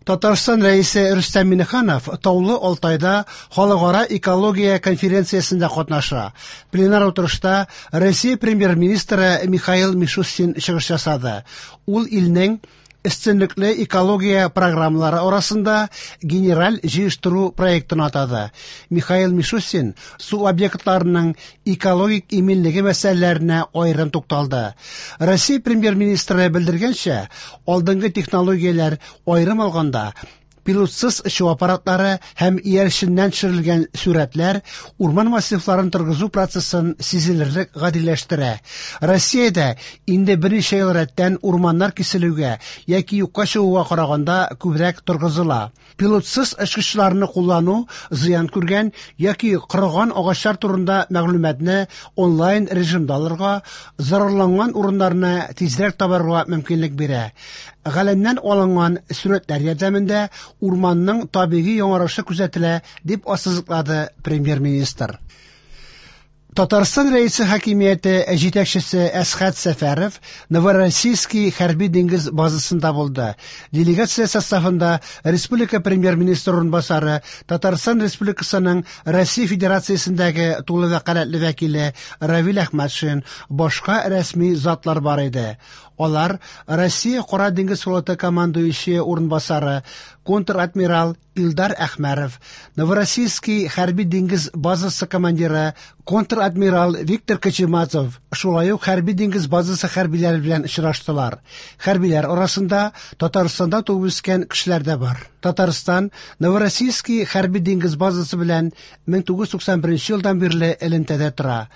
Татарстан рәисе Рөстәм Миңнеханов Таулы Алтайда халыкара экология конференциясендә катнаша. Пленар утырышта Россия премьер-министры Михаил Мишустин чыгыш ясады. Ул илнең өстенлекле экология программалары арасында генераль җыештыру проектын атады. Михаил Мишустин су объектларының экологик иминлеге мәсьәләләренә аерым тукталды. Россия премьер-министры белдергәнчә, алдынгы технологияләр аерым алганда пилотсыз очу аппаратлары һәм иярченнән төшерелгән сүрәтләр урман массивларын торгызу процессын сизелерлек гадиләштерә. Россиядә инде берничә ел рәттән урманнар киселүгә яки юкка чыгуга караганда күбрәк торгызыла. Пилотсыз очкычларны куллану зыян күргән яки кырыган агачлар турында мәгълүматны онлайн режимда алырга, зарарланган урыннарны тизрәк табарга мөмкинлек бирә. Галәмнән алынган сүрәтләр ярдәмендә урманның табигый яңарышы күзәтелә, дип ассызыклады премьер-министр. Татарстан рәисе хакимияте җитәкчесе Әсхәт Сәфәров Новороссийский хәрби диңгез базасында булды. Делегация составында республика премьер-министры урынбасары, Татарстан Республикасының Россия Федерациясендәге тулы вәкаләтле вәкиле Равил Әхмәтшин, башка рәсми затлар бар иде. Алар Россия Кара диңгез флоты командующие урынбасары контр-адмирал Илдар Әхмәров, Новороссийский хәрби диңгез базасы командиры контр-адмирал Виктор Кочемасов, шулай ук хәрби диңгез базасы хәрбиләре белән очраштылар. Хәрбиләр арасында Татарстанда туып үскән кешеләр дә бар. Татарстан Новороссийский хәрби диңгез базасы белән 1991 елдан бирле элемтәдә тора.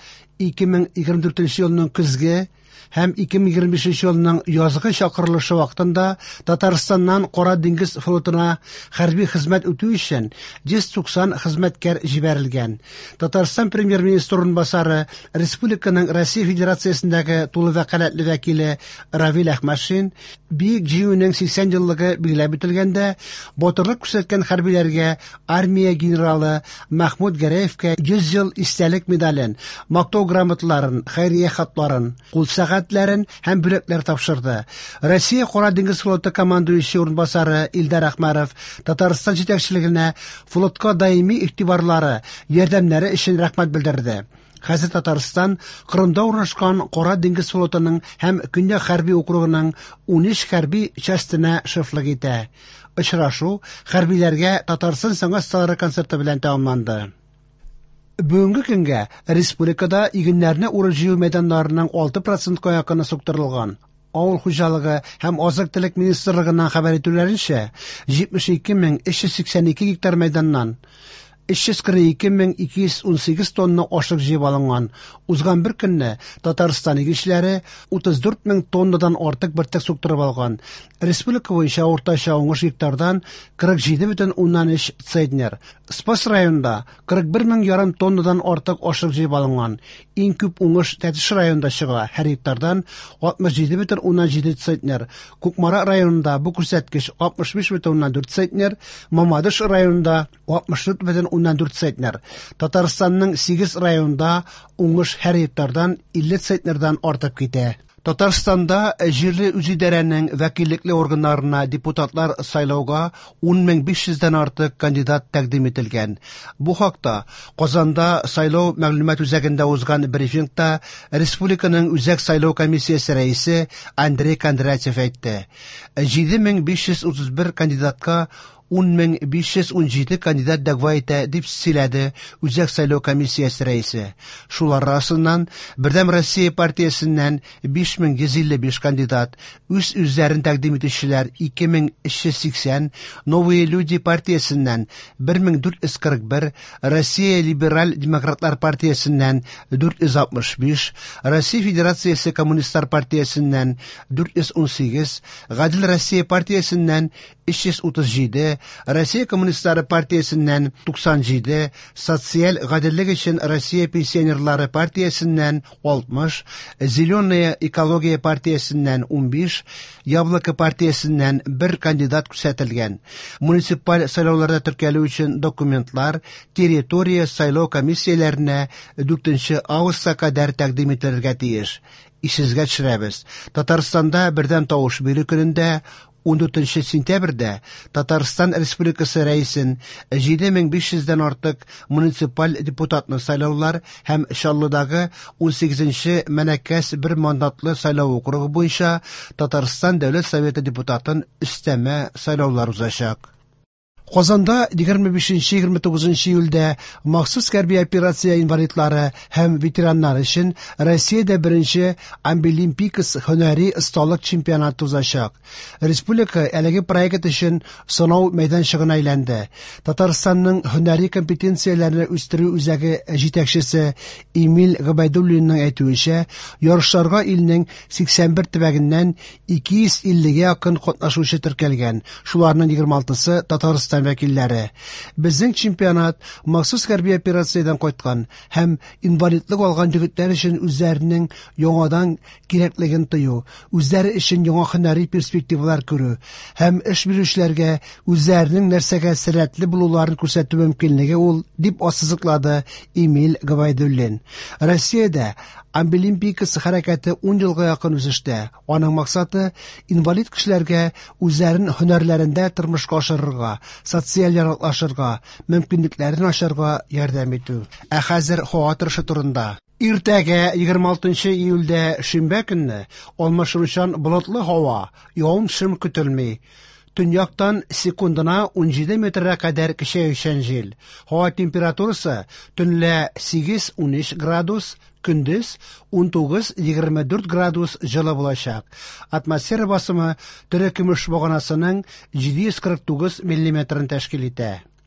2024 елның көзге һәм 2025 елның язгы чакырылышы вакытында Татарстаннан Кара диңгез флотына хәрби хезмәт үтү өчен 190 хезмәткәр җибәрелгән. Татарстан премьер-министры урынбасары, республиканың Россия Федерациясендәге тулы вәкаләтле вәкиле Равил Әхмәтшин бик җиюнең 80 еллыгы билгеләп үтелгәндә батырлык күрсәткән хәрбиләргә армия генералы Мәхмүд Гәрәевкә 100 ел истәлек медален, мактау грамоталарын, хәйрия хатларын, кул сәгатьләрен һәм бүләкләр тапшырды. Россия Кара диңгез флоты командующие урынбасары Илдар Әхмәров Татарстан җитәкчелегенә флотка даими игътибарлары, ярдәмнәре өчен рәхмәт белдерде. Хәзер Татарстан Кырымда урнашкан Кара диңгез флотының һәм Көньяк хәрби округының 13 хәрби частенә шефлык итә. Очрашу хәрбиләргә Татарстан сәнгать концерты белән тәмамланды. Бүгенге көнгә республикада игеннәрне урып җыю мәйданнарының 6%-ка якыны суктырылган. Авыл хуҗалыгы һәм азык-төлек министрлыгының хәбәр итүләренчә, 72382 гектар мәйданнан 342,218 тонна ашык җыеп алынган. Узган бер көнне Татарстан игечләре 34,000 тоннадан артык бертек суктырып алган. Республика буенча уртача уңыш гектардан 47,3 центнер. Спас районында 41,5 тоннадан артык ашык җыеп алынган. Иң күп уңыш Тәтеш районында чыга, һәр гектардан 67,7 центнер. Кукмара районында бу күрсәткеч 65,4 центнер, Мамадыш районында 64,4 центнер. Татарстанның 8 районында уңыш һәр гектардан 50 центнердан артып китә. Татарстанда җирле үзидарәнең вәкиллекле органнарына депутатлар сайлауга 10,500-дән артык кандидат тәкъдим ителгән. Бу хакта Казанда сайлау мәгълүмат үзәгендә узган брифингта республиканың үзәк сайлау комиссиясе рәисе Андрей Кондратьев әйтте. 7531 кандидатка 10,517 кандидат дәгъва итә, дип сөйләде үзәк сайлау комиссиясе рәисе. Шулар арасыннан Бердәм Россия партиясеннән 5155 кандидат, үзләрен тәкъдим итүчеләр 2380, Новые люди партиясеннән 1441, Россия либераль демократлар партиясеннән 465, Россия Федерациясе коммунистлар партиясеннән 418, Гадел Россия партиясеннән 337, Россия коммунистлары партиясеннән 97, Социаль гаделлек өчен Россия пенсионерлары партиясеннән 60, Зеленая экология партиясеннән 15, Яблоко партиясеннән 1 кандидат күрсәтелгән. Муниципаль сайлауларда теркәлү өчен документлар территория сайлау комиссияләренә 4 августка кадәр тәкъдим ителергә тиеш. Исезгә төшерәбез. Татарстанда бердәм тавыш бирү көнендә 14 сентябрьдә Татарстан Республикасы рәисен 7500-дән артык муниципаль депутатны сайлаулар һәм Чаллыдагы 18-нче Мәнәкәс бер мандатлы сайлау округы буенча Татарстан Дәүләт Советы депутатын өстәмә сайлаулар узачак. Казанда 25-29 июльдә махсус хәрби операция инвалидлары һәм ветераннар өчен Россиядә беренче Амбилимпикс һөнәри осталык чемпионаты узачак. Республика әлеге проект өчен сынау мәйданчыгына әйләнде. Татарстанның һөнәри компетенцияләрне үстерү үзәге җитәкчесе Эмиль Габайдуллинның әйтүенчә, ярышларга илнең 81 төбәгеннән 250-гә якын катнашучы теркәлгән. Шуларның 26-сы Татарстан вәкилләре. Безнең чемпионат махсус хәрби операциядан кайткан һәм инвалидлык алган егетләр өчен үзләренең яңадан кирәклеген тою, үзләре өчен яңа һөнәри перспективалар күрү һәм эш бирүчеләргә үзләренең нәрсәгә сәләтле булуларын күрсәтү мөмкинлеге ул, дип ассызыклады Эмиль Габайдуллин. Россиядә Амбилимпикс хәрәкәте 10 елга якын үсештә. Аның максаты инвалид кешеләргә үзләрен һөнәрләрендә тормышка ашырырга, социаль яраклашырга, мөмкинлекләрен ачарга ярдәм итү. Ә хәзер һава торышы турында. Иртәгә 26 июльдә шимбә көнне алмашыручан болытлы һава, явым-төшем көтелми. Төньяктан секундына 17 метрга кадәр көчәючән җил. Һава температурасы төнлә 8-13 градус, көндез 19-24 градус җылы булачак. Атмосфера басымы тере көмеш баганасының 749 мм тәшкил итә.